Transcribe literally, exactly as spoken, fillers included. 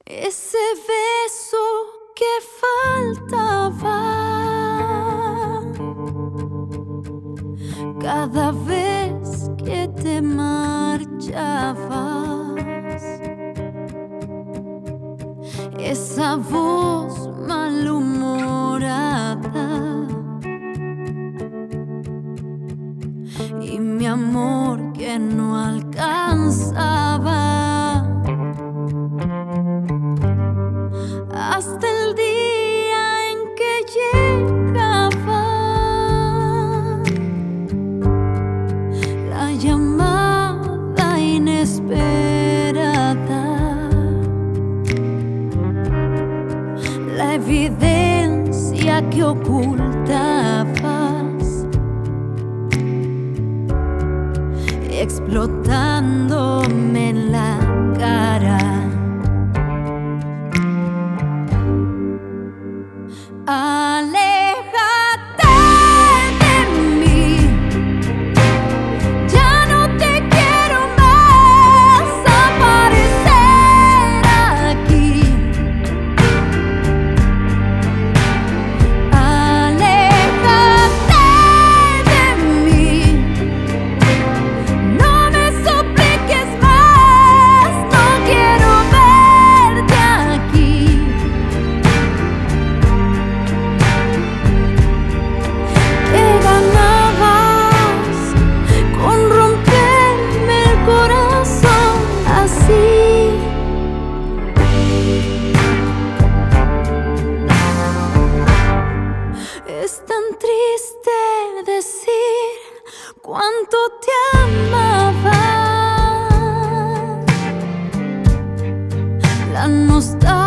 ese beso que faltaba. Cada vez que te marchabas, esa voz malhumorada y mi amor que no alcanzaba hasta el día en que llegaba la llamada inesperada, la evidencia que ocultabas, explotándome en la cara. Aléjate de mí, ya no te quiero más aparecer aquí. Aléjate de mí, no me supliques más, no quiero verte aquí. ¿Qué ganabas con romperme el corazón así? Es tan triste decir cuánto te amaba. La nostalgia